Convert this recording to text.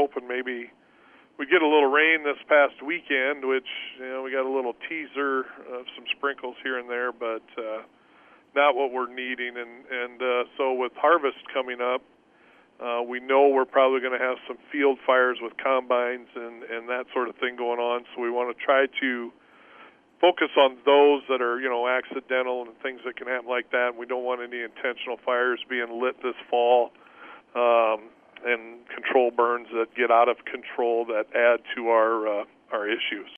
hoping maybe we get a little rain this past weekend, which, we got a little teaser of some sprinkles here and there, but not what we're needing. And so with harvest coming up, we know we're probably going to have some field fires with combines and that sort of thing going on. So we want to try to focus on those that are, accidental and things that can happen like that. We don't want any intentional fires being lit this fall. And control burns that get out of control that add to our issues.